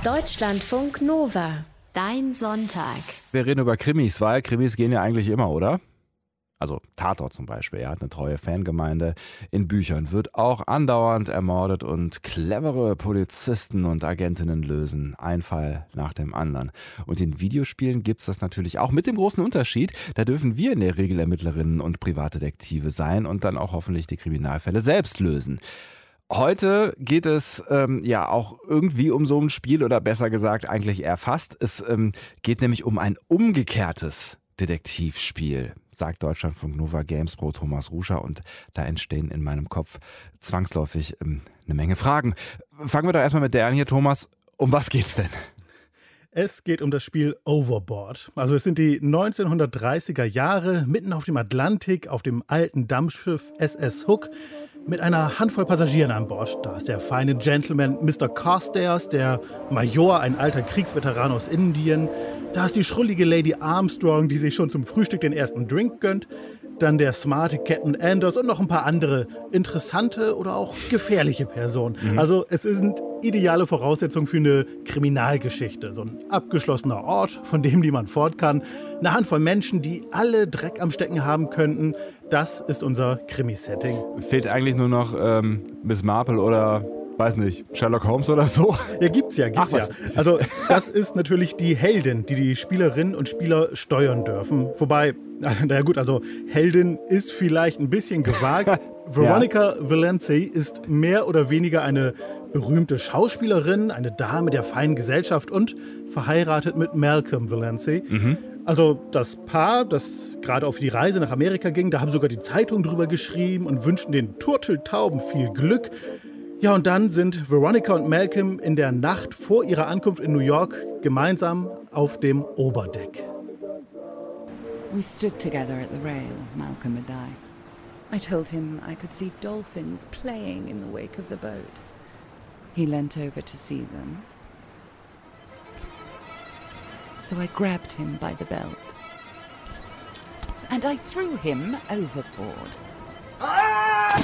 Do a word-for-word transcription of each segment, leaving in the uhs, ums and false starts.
Deutschlandfunk Nova. Dein Sonntag. Wir reden über Krimis, weil Krimis gehen ja eigentlich immer, oder? Also Tatort zum Beispiel, er hat eine treue Fangemeinde. In Büchern wird auch andauernd ermordet und clevere Polizisten und Agentinnen lösen einen Fall nach dem anderen. Und in Videospielen gibt's das natürlich auch mit dem großen Unterschied, da dürfen wir in der Regel Ermittlerinnen und Privatdetektive sein und dann auch hoffentlich die Kriminalfälle selbst lösen. Heute geht es ähm, ja auch irgendwie um so ein Spiel oder besser gesagt eigentlich eher fast. Es ähm, geht nämlich um ein umgekehrtes Detektivspiel, sagt Deutschlandfunk Nova Games Pro Thomas Ruscher, und da entstehen in meinem Kopf zwangsläufig ähm, eine Menge Fragen. Fangen wir doch erstmal mit der an hier, Thomas. Um was geht's denn? Es geht um das Spiel Overboard. Also es sind die neunzehnhundertdreißiger Jahre, mitten auf dem Atlantik, auf dem alten Dampfschiff S S Hook, mit einer Handvoll Passagieren an Bord. Da ist der feine Gentleman Mister Carstairs, der Major, ein alter Kriegsveteran aus Indien. Da ist die schrullige Lady Armstrong, die sich schon zum Frühstück den ersten Drink gönnt. Dann der smarte Captain Anders und noch ein paar andere interessante oder auch gefährliche Personen. Mhm. Also es sind ideale Voraussetzungen für eine Kriminalgeschichte. So ein abgeschlossener Ort, von dem niemand fort kann. Eine Handvoll Menschen, die alle Dreck am Stecken haben könnten. Das ist unser Krimi-Setting. Fehlt eigentlich nur noch ähm, Miss Marple oder, weiß nicht, Sherlock Holmes oder so? Ja, gibt's ja, gibt's Ach, ja. Also das ist natürlich die Heldin, die die Spielerinnen und Spieler steuern dürfen. Wobei, naja gut, also Heldin ist vielleicht ein bisschen gewagt. Veronica ja. Valenci ist mehr oder weniger eine berühmte Schauspielerin, eine Dame der feinen Gesellschaft und verheiratet mit Malcolm Valenci. Mhm. Also das Paar, das gerade auf die Reise nach Amerika ging, da haben sogar die Zeitungen drüber geschrieben und wünschten den Turteltauben viel Glück. Ja, und dann sind Veronica und Malcolm in der Nacht vor ihrer Ankunft in New York gemeinsam auf dem Oberdeck. We stood together at the rail, Malcolm and I. I told him I could see dolphins playing in the wake of the boat. He leant over to see them. So I grabbed him by the belt. And I threw him overboard. Ah!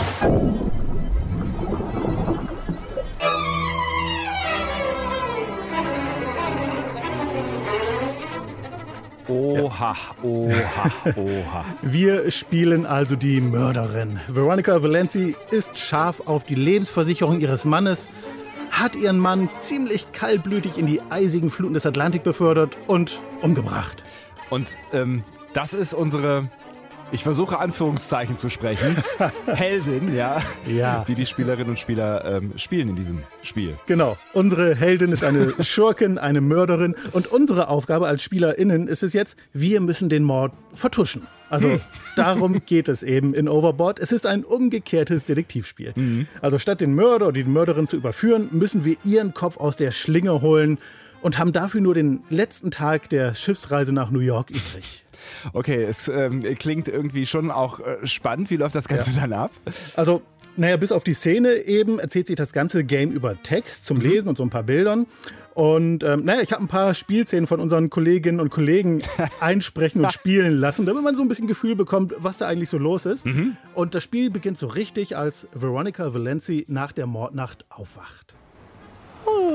Oha, oha, oha. Wir spielen also die Mörderin. Veronica Valenci ist scharf auf die Lebensversicherung ihres Mannes, hat ihren Mann ziemlich kaltblütig in die eisigen Fluten des Atlantik befördert und umgebracht. Und ähm, das ist unsere, ich versuche Anführungszeichen zu sprechen, Heldin, ja, ja, die die Spielerinnen und Spieler ähm, spielen in diesem Spiel. Genau, unsere Heldin ist eine Schurkin, eine Mörderin, und unsere Aufgabe als SpielerInnen ist es jetzt, wir müssen den Mord vertuschen. Also hm. darum geht es eben in Overboard. Es ist ein umgekehrtes Detektivspiel. Mhm. Also statt den Mörder oder die Mörderin zu überführen, müssen wir ihren Kopf aus der Schlinge holen und haben dafür nur den letzten Tag der Schiffsreise nach New York übrig. Okay, es ähm, klingt irgendwie schon auch äh, spannend. Wie läuft das Ganze ja. dann ab? Also, naja, bis auf die Szene eben erzählt sich das ganze Game über Text zum Lesen und so ein paar Bildern. Und ähm, naja, ich habe ein paar Spielszenen von unseren Kolleginnen und Kollegen einsprechen und spielen lassen, damit man so ein bisschen Gefühl bekommt, was da eigentlich so los ist. Mhm. Und das Spiel beginnt so richtig, als Veronica Valenci nach der Mordnacht aufwacht. Oh,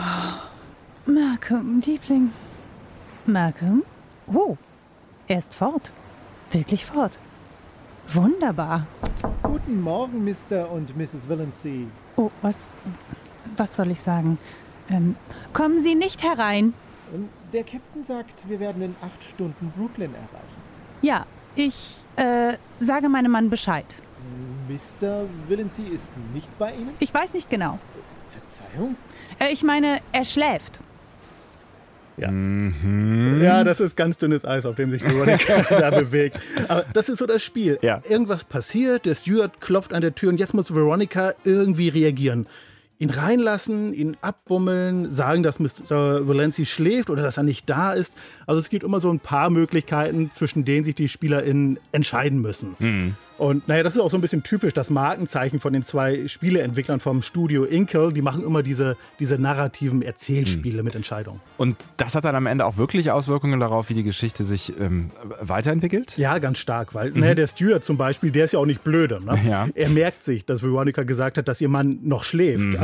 Malcolm, Liebling. Malcolm? Oh, er ist fort. Wirklich fort. Wunderbar. Guten Morgen, Mister und Misses Valenci. Oh, was, was soll ich sagen? Ähm, kommen Sie nicht herein. Der Captain sagt, wir werden in acht Stunden Brooklyn erreichen. Ja, ich äh, sage meinem Mann Bescheid. Mister Valenci ist nicht bei Ihnen? Ich weiß nicht genau. Verzeihung? Äh, ich meine, er schläft. Ja. Mhm. Ja, das ist ganz dünnes Eis, auf dem sich Veronica da bewegt. Aber das ist so das Spiel. Ja. Irgendwas passiert, der Steward klopft an der Tür und jetzt muss Veronica irgendwie reagieren. Ihn reinlassen, ihn abbummeln, sagen, dass Mister Valenci schläft oder dass er nicht da ist. Also es gibt immer so ein paar Möglichkeiten, zwischen denen sich die SpielerInnen entscheiden müssen. Mhm. Und naja, das ist auch so ein bisschen typisch, das Markenzeichen von den zwei Spieleentwicklern vom Studio Inkle. Die machen immer diese, diese narrativen Erzählspiele mhm. mit Entscheidungen. Und das hat dann am Ende auch wirklich Auswirkungen darauf, wie die Geschichte sich ähm, weiterentwickelt? Ja, ganz stark, weil mhm. naja, der Steward zum Beispiel, der ist ja auch nicht blöde. Ne? Ja. Er merkt sich, dass Veronica gesagt hat, dass ihr Mann noch schläft. Mhm. Also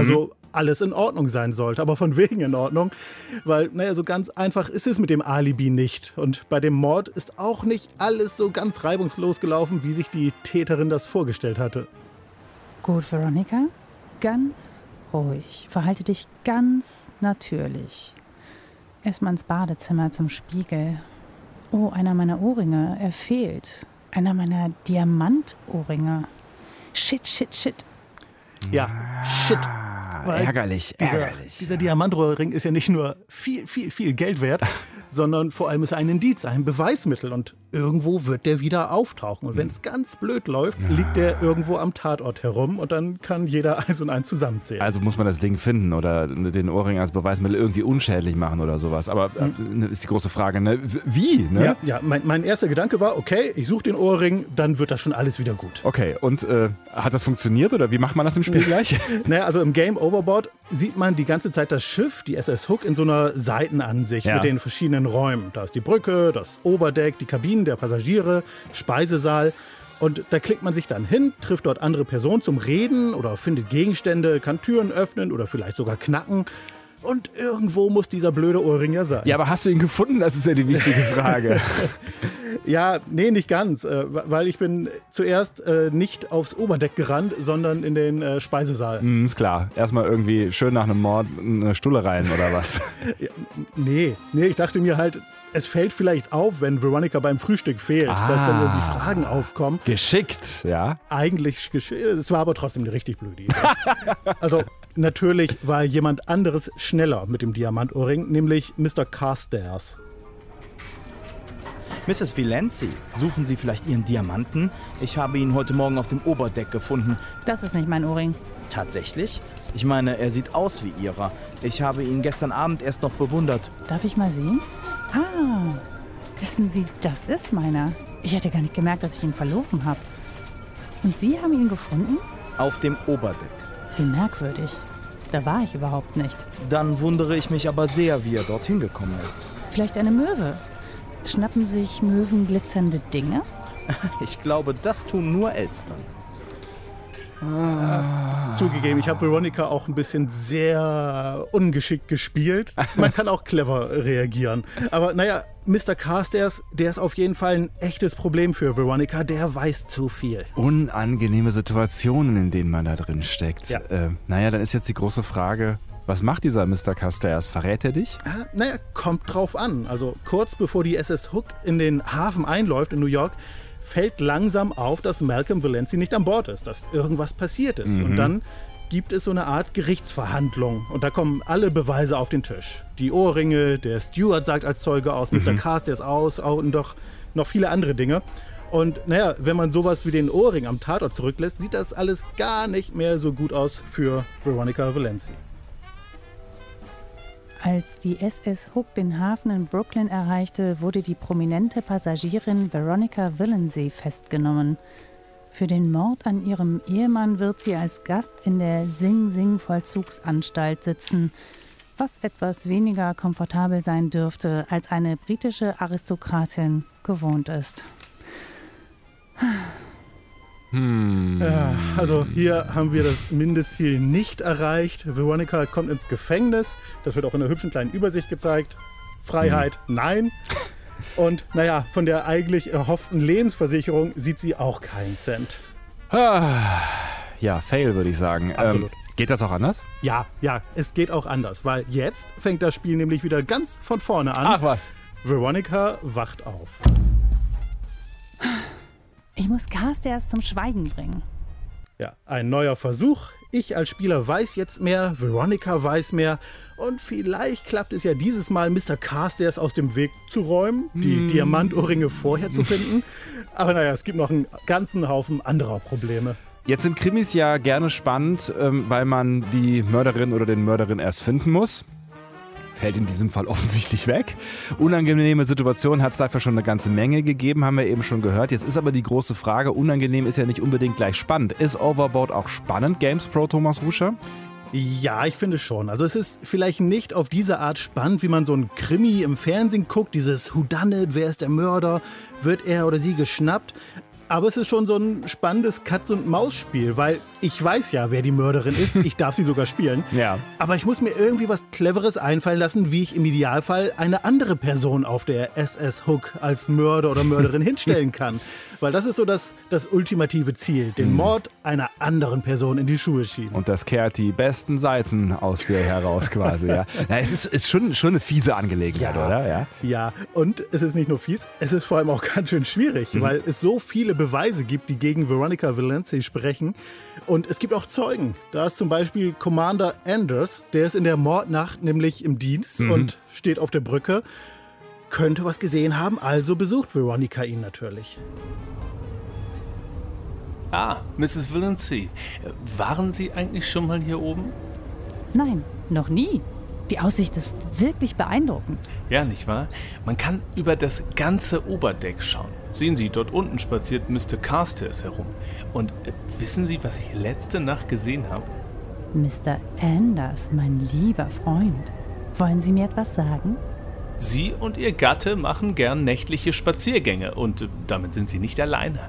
alles in Ordnung sein sollte. Aber von wegen in Ordnung, weil, naja, so ganz einfach ist es mit dem Alibi nicht. Und bei dem Mord ist auch nicht alles so ganz reibungslos gelaufen, wie sich die Täterin das vorgestellt hatte. Gut, Veronica, ganz ruhig. Verhalte dich ganz natürlich. Erstmal ins Badezimmer zum Spiegel. Oh, einer meiner Ohrringe, er fehlt. Einer meiner Diamantohrringe. Shit, shit, shit. Ja, shit. Weil Ärgerlich, dieser, ärgerlich. Dieser Diamantrohrring ist ja nicht nur viel, viel, viel Geld wert, sondern vor allem ist er ein Indiz, ein Beweismittel. Und irgendwo wird der wieder auftauchen. Und wenn es ganz blöd läuft, liegt der irgendwo am Tatort herum und dann kann jeder eins und eins zusammenzählen. Also muss man das Ding finden oder den Ohrring als Beweismittel irgendwie unschädlich machen oder sowas. Aber äh, ist die große Frage, ne? Wie? Ne? Ja, ja mein, mein erster Gedanke war, okay, ich suche den Ohrring, dann wird das schon alles wieder gut. Okay, und äh, hat das funktioniert oder wie macht man das im Spiel gleich? Naja, also im Game Overboard sieht man die ganze Zeit das Schiff, die S S Hook, in so einer Seitenansicht Ja. mit den verschiedenen Räumen. Da ist die Brücke, das Oberdeck, die Kabinen der Passagiere, Speisesaal. Und da klickt man sich dann hin, trifft dort andere Personen zum Reden oder findet Gegenstände, kann Türen öffnen oder vielleicht sogar knacken. Und irgendwo muss dieser blöde Ohrring ja sein. Ja, aber hast du ihn gefunden? Das ist ja die wichtige Frage. Ja, nee, nicht ganz, äh, weil ich bin zuerst äh, nicht aufs Oberdeck gerannt, sondern in den äh, Speisesaal. Hm, ist klar. Erstmal irgendwie schön nach einem Mord eine Stulle rein oder was? Ja, nee, nee, ich dachte mir halt, es fällt vielleicht auf, wenn Veronica beim Frühstück fehlt, Ah. dass dann irgendwie Fragen aufkommen. Geschickt, ja. Eigentlich, gesch- es war aber trotzdem eine richtig blöde Idee. Also natürlich war jemand anderes schneller mit dem Diamantohrring, nämlich Mister Carstairs. Misses Valenzi, suchen Sie vielleicht Ihren Diamanten? Ich habe ihn heute Morgen auf dem Oberdeck gefunden. Das ist nicht mein Ohrring. Tatsächlich? Ich meine, er sieht aus wie Ihrer. Ich habe ihn gestern Abend erst noch bewundert. Darf ich mal sehen? Ah, wissen Sie, das ist meiner. Ich hätte gar nicht gemerkt, dass ich ihn verloren habe. Und Sie haben ihn gefunden? Auf dem Oberdeck. Wie merkwürdig. Da war ich überhaupt nicht. Dann wundere ich mich aber sehr, wie er dorthin gekommen ist. Vielleicht eine Möwe. Schnappen sich Möwen glitzernde Dinge? Ich glaube, das tun nur Elstern. Zugegeben, ich habe Veronica auch ein bisschen sehr ungeschickt gespielt. Man kann auch clever reagieren. Aber naja, Mister Carstairs, der ist auf jeden Fall ein echtes Problem für Veronica. Der weiß zu viel. Unangenehme Situationen, in denen man da drin steckt. Ja. Äh, naja, dann ist jetzt die große Frage, was macht dieser Mister Carstairs? Verrät er dich? Ah, naja, kommt drauf an. Also kurz bevor die S S Hook in den Hafen einläuft in New York, fällt langsam auf, dass Malcolm Valenzi nicht an Bord ist, dass irgendwas passiert ist. Mhm. Und dann gibt es so eine Art Gerichtsverhandlung. Und da kommen alle Beweise auf den Tisch. Die Ohrringe, der Steward sagt als Zeuge aus, Mister Carstairs aus und doch noch viele andere Dinge. Und naja, wenn man sowas wie den Ohrring am Tatort zurücklässt, sieht das alles gar nicht mehr so gut aus für Veronica Valenzi. Als die S S Hook den Hafen in Brooklyn erreichte, wurde die prominente Passagierin Veronica Valenzi festgenommen. Für den Mord an ihrem Ehemann wird sie als Gast in der Sing Sing Vollzugsanstalt sitzen, was etwas weniger komfortabel sein dürfte, als eine britische Aristokratin gewohnt ist. Hm. Ja, also hier haben wir das Mindestziel nicht erreicht. Veronica kommt ins Gefängnis. Das wird auch in einer hübschen kleinen Übersicht gezeigt. Freiheit, nein. Und naja, von der eigentlich erhofften Lebensversicherung sieht sie auch keinen Cent. Ah, ja, Fail, würde ich sagen. Absolut. Ähm, geht das auch anders? Ja, ja, es geht auch anders, weil jetzt fängt das Spiel nämlich wieder ganz von vorne an. Ach was. Veronica wacht auf. Ich muss Carstairs zum Schweigen bringen. Ja, ein neuer Versuch. Ich als Spieler weiß jetzt mehr, Veronica weiß mehr und vielleicht klappt es ja dieses Mal, Mister Carstairs aus dem Weg zu räumen, die Diamantohrringe vorher zu finden. Aber naja, es gibt noch einen ganzen Haufen anderer Probleme. Jetzt sind Krimis ja gerne spannend, ähm, weil man die Mörderin oder den Mörderin erst finden muss. Fällt in diesem Fall offensichtlich weg. Unangenehme Situationen hat es dafür schon eine ganze Menge gegeben, haben wir eben schon gehört. Jetzt ist aber die große Frage, unangenehm ist ja nicht unbedingt gleich spannend. Ist Overboard auch spannend, Games Pro Thomas Ruscher? Ja, ich finde schon. Also es ist vielleicht nicht auf diese Art spannend, wie man so ein Krimi im Fernsehen guckt, dieses Whodunit, wer ist der Mörder, wird er oder sie geschnappt. Aber es ist schon so ein spannendes Katz-und-Maus-Spiel, weil ich weiß ja, wer die Mörderin ist. Ich darf sie sogar spielen. Ja. Aber ich muss mir irgendwie was Cleveres einfallen lassen, wie ich im Idealfall eine andere Person auf der S S Hook als Mörder oder Mörderin hinstellen kann. Weil das ist so das, das ultimative Ziel, den Mord einer anderen Person in die Schuhe schieben. Und das kehrt die besten Seiten aus dir heraus quasi, ja. Na, es ist, ist schon, schon eine fiese Angelegenheit, Ja. oder? Ja. Ja, und es ist nicht nur fies, es ist vor allem auch ganz schön schwierig, Mhm. weil es so viele Beweise gibt, die gegen Veronica Valencia sprechen. Und es gibt auch Zeugen. Da ist zum Beispiel Commander Anders, der ist in der Mordnacht nämlich im Dienst Mhm. und steht auf der Brücke. Könnte was gesehen haben, also besucht Veronica ihn natürlich. Ah, Misses Valencia, waren Sie eigentlich schon mal hier oben? Nein, noch nie. Die Aussicht ist wirklich beeindruckend. Ja, nicht wahr? Man kann über das ganze Oberdeck schauen. Sehen Sie, dort unten spaziert Mister Carstairs herum. Und äh, wissen Sie, was ich letzte Nacht gesehen habe? Mister Anders, mein lieber Freund. Wollen Sie mir etwas sagen? Sie und Ihr Gatte machen gern nächtliche Spaziergänge und äh, damit sind Sie nicht alleine.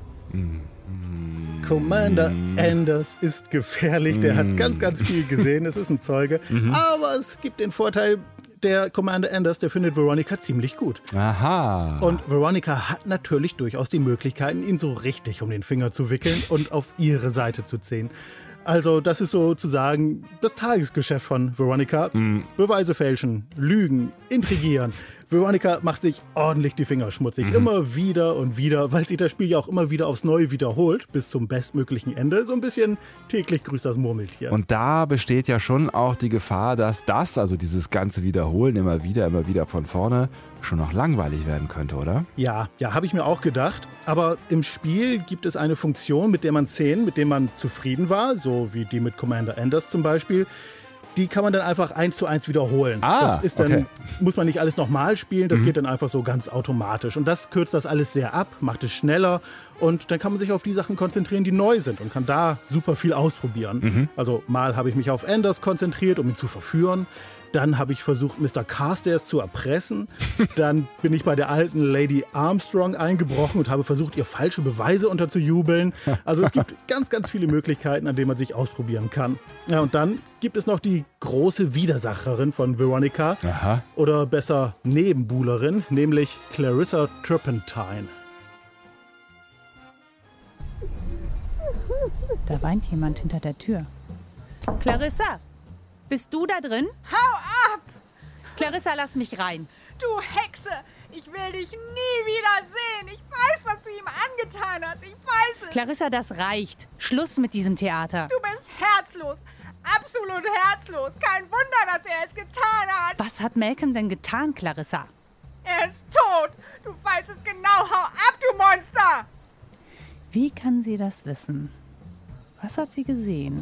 Commander Anders ist gefährlich, der hat ganz, ganz viel gesehen, es ist ein Zeuge. Aber es gibt den Vorteil, der Commander Anders, der findet Veronica ziemlich gut. Aha. Und Veronica hat natürlich durchaus die Möglichkeiten, ihn so richtig um den Finger zu wickeln und auf ihre Seite zu ziehen. Also das ist sozusagen das Tagesgeschäft von Veronica. Beweise fälschen, lügen, intrigieren. Veronica macht sich ordentlich die Finger schmutzig. Immer wieder und wieder, weil sich das Spiel ja auch immer wieder aufs Neue wiederholt, bis zum bestmöglichen Ende. So ein bisschen täglich grüßt das Murmeltier. Und da besteht ja schon auch die Gefahr, dass das, also dieses ganze Wiederholen immer wieder, immer wieder von vorne, schon noch langweilig werden könnte, oder? Ja, ja, habe ich mir auch gedacht. Aber im Spiel gibt es eine Funktion, mit der man Szenen, mit denen man zufrieden war, so wie die mit Commander Anders zum Beispiel, die kann man dann einfach eins zu eins wiederholen. Ah, das ist dann, okay. muss man nicht alles nochmal spielen, das geht dann einfach so ganz automatisch. Und das kürzt das alles sehr ab, macht es schneller und dann kann man sich auf die Sachen konzentrieren, die neu sind und kann da super viel ausprobieren. Also mal habe ich mich auf Anders konzentriert, um ihn zu verführen. Dann habe ich versucht, Mister Carstairs zu erpressen. Dann bin ich bei der alten Lady Armstrong eingebrochen und habe versucht, ihr falsche Beweise unterzujubeln. Also es gibt ganz, ganz viele Möglichkeiten, an denen man sich ausprobieren kann. Ja, und dann gibt es noch die große Widersacherin von Veronica. Aha. Oder besser Nebenbuhlerin, nämlich Clarissa Turpentine. Da weint jemand hinter der Tür. Clarissa, bist du da drin? Hau ab! Clarissa, lass mich rein. Du Hexe! Ich will dich nie wieder sehen! Ich weiß, was du ihm angetan hast! Ich weiß es! Clarissa, das reicht. Schluss mit diesem Theater. Du bist herzlos! Absolut herzlos! Kein Wunder, dass er es getan hat! Was hat Malcolm denn getan, Clarissa? Er ist tot! Du weißt es genau! Hau ab, du Monster! Wie kann sie das wissen? Was hat sie gesehen?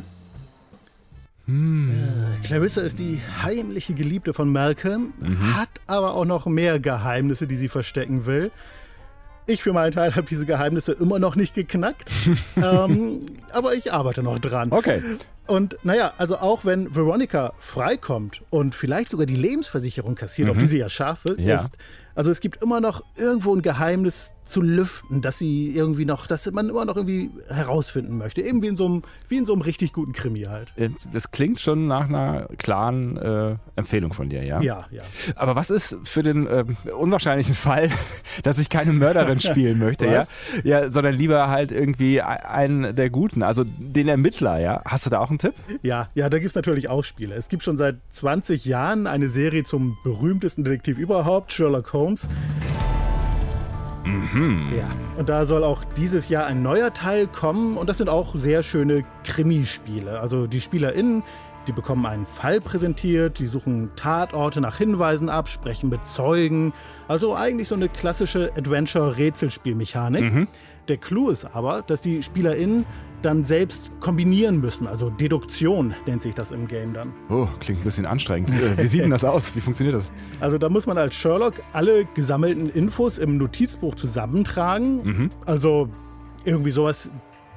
Clarissa ist die heimliche Geliebte von Malcolm, hat aber auch noch mehr Geheimnisse, die sie verstecken will. Ich für meinen Teil habe diese Geheimnisse immer noch nicht geknackt, ähm, aber ich arbeite noch dran. Okay. Und naja, also auch wenn Veronica freikommt und vielleicht sogar die Lebensversicherung kassiert, auf die sie ja scharf Ja. ist, also es gibt immer noch irgendwo ein Geheimnis zu lüften, dass sie irgendwie noch, dass man immer noch irgendwie herausfinden möchte. Eben wie in so einem, wie in so einem richtig guten Krimi halt. Das klingt schon nach einer klaren äh, Empfehlung von dir, ja? Ja, ja. Aber was ist für den ähm, unwahrscheinlichen Fall, dass ich keine Mörderin spielen möchte, ja? Was? Ja, sondern lieber halt irgendwie einen der Guten, also den Ermittler, ja? Hast du da auch einen Tipp? Ja, ja, da gibt es natürlich auch Spiele. Es gibt schon seit zwanzig Jahren eine Serie zum berühmtesten Detektiv überhaupt, Sherlock Holmes. Mhm. Ja, und da soll auch dieses Jahr ein neuer Teil kommen und das sind auch sehr schöne Krimispiele. Also die SpielerInnen, die bekommen einen Fall präsentiert, die suchen Tatorte nach Hinweisen ab, sprechen mit Zeugen. Also eigentlich so eine klassische Adventure-Rätselspielmechanik. Mhm. Der Clou ist aber, dass die SpielerInnen dann selbst kombinieren müssen. Also Deduktion nennt sich das im Game dann. Oh, klingt ein bisschen anstrengend. Äh, Wie sieht denn das aus? Wie funktioniert das? Also da muss man als Sherlock alle gesammelten Infos im Notizbuch zusammentragen. Mhm. Also irgendwie sowas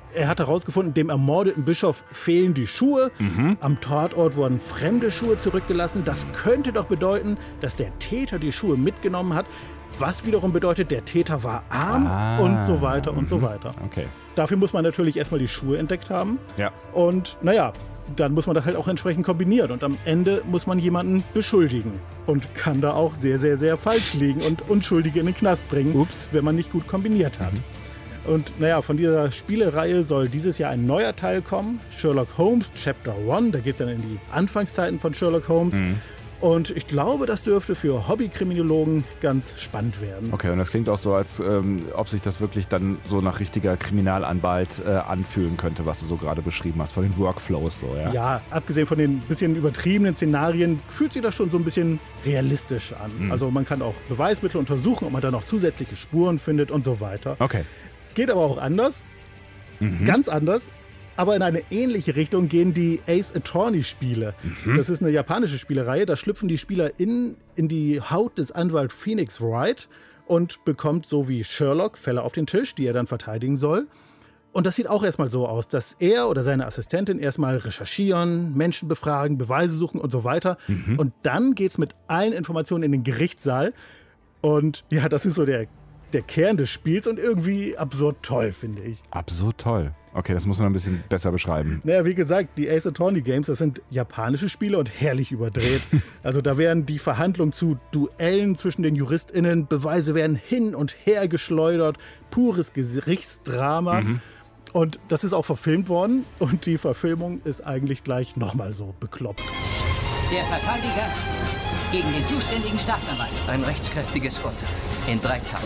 Er hat herausgefunden, dem ermordeten Bischof fehlen die Schuhe. Mhm. Am Tatort wurden fremde Schuhe zurückgelassen. Das könnte doch bedeuten, dass der Täter die Schuhe mitgenommen hat. Was wiederum bedeutet, der Täter war arm Ah. und so weiter und Mhm. so weiter. Okay. Dafür muss man natürlich erstmal die Schuhe entdeckt haben. Ja. Und naja, dann muss man das halt auch entsprechend kombinieren. Und am Ende muss man jemanden beschuldigen. Und kann da auch sehr, sehr, sehr falsch liegen und Unschuldige in den Knast bringen, Ups. wenn man nicht gut kombiniert hat. Mhm. Und naja, von dieser Spielereihe soll dieses Jahr ein neuer Teil kommen. Sherlock Holmes Chapter eins. Da geht es dann in die Anfangszeiten von Sherlock Holmes. Mhm. Und ich glaube, das dürfte für Hobbykriminologen ganz spannend werden. Okay, und das klingt auch so, als ähm, ob sich das wirklich dann so nach richtiger Kriminalanwalt äh, anfühlen könnte, was du so gerade beschrieben hast, von den Workflows so, ja? Ja, abgesehen von den bisschen übertriebenen Szenarien, fühlt sich das schon so ein bisschen realistisch an. Mhm. Also man kann auch Beweismittel untersuchen, ob man da noch zusätzliche Spuren findet und so weiter. Okay. Es geht aber auch anders, Mhm. ganz anders. Aber in eine ähnliche Richtung gehen die Ace Attorney-Spiele. Mhm. Das ist eine japanische Spielereihe. Da schlüpfen die Spieler in, in die Haut des Anwalts Phoenix Wright und bekommt so wie Sherlock Fälle auf den Tisch, die er dann verteidigen soll. Und das sieht auch erstmal so aus, dass er oder seine Assistentin erstmal recherchieren, Menschen befragen, Beweise suchen und so weiter. Mhm. Und dann geht's mit allen Informationen in den Gerichtssaal. Und ja, das ist so der, der Kern des Spiels und irgendwie absurd toll, finde ich. Absurd toll. Okay, das muss man ein bisschen besser beschreiben. Naja, wie gesagt, die Ace Attorney Games, das sind japanische Spiele und herrlich überdreht. Also da werden die Verhandlungen zu Duellen zwischen den JuristInnen, Beweise werden hin und her geschleudert, pures Gerichtsdrama. Mhm. Und das ist auch verfilmt worden und die Verfilmung ist eigentlich gleich nochmal so bekloppt. Der Verteidiger gegen den zuständigen Staatsanwalt. Ein rechtskräftiges Urteil. In drei Tagen.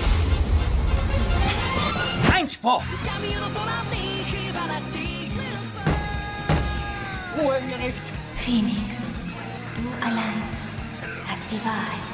Einspruch! Ruhe im Gericht. Phoenix, du allein hast die Wahrheit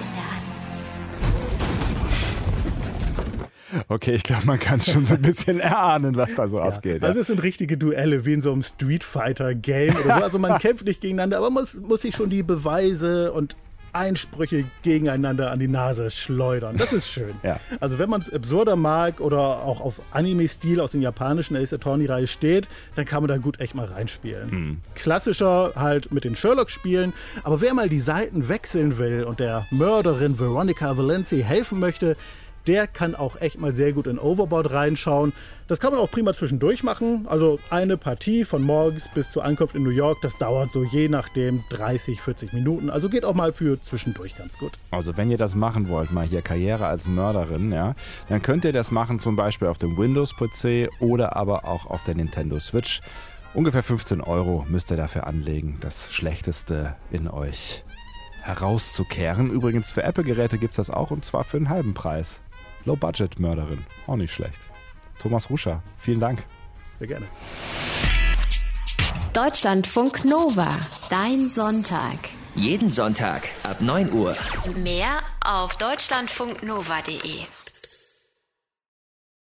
in der Hand. Okay, ich glaube, man kann schon so ein bisschen erahnen, was da so Ja. abgeht. Also es sind richtige Duelle, wie in so einem Street Fighter Game oder so. Also man kämpft nicht gegeneinander, aber muss, muss sich schon die Beweise und Einsprüche gegeneinander an die Nase schleudern. Das ist schön. Ja. Also wenn man es absurder mag oder auch auf Anime-Stil aus den japanischen Ace Attorney-Reihe steht, dann kann man da gut echt mal reinspielen. Mhm. Klassischer halt mit den Sherlock-Spielen, aber wer mal die Seiten wechseln will und der Mörderin Veronica Valenci helfen möchte, der kann auch echt mal sehr gut in Overboard reinschauen. Das kann man auch prima zwischendurch machen. Also eine Partie von morgens bis zur Ankunft in New York, das dauert so je nachdem dreißig, vierzig Minuten. Also geht auch mal für zwischendurch ganz gut. Also wenn ihr das machen wollt, mal hier Karriere als Mörderin, ja, dann könnt ihr das machen zum Beispiel auf dem Windows-P C oder aber auch auf der Nintendo Switch. Ungefähr fünfzehn Euro müsst ihr dafür anlegen, das Schlechteste in euch herauszukehren. Übrigens für Apple-Geräte gibt es das auch und zwar für einen halben Preis. Low-Budget-Mörderin, auch nicht schlecht. Thomas Ruscher, vielen Dank. Sehr gerne. Deutschlandfunk Nova, dein Sonntag. Jeden Sonntag ab neun Uhr. Mehr auf deutschlandfunknova punkt de.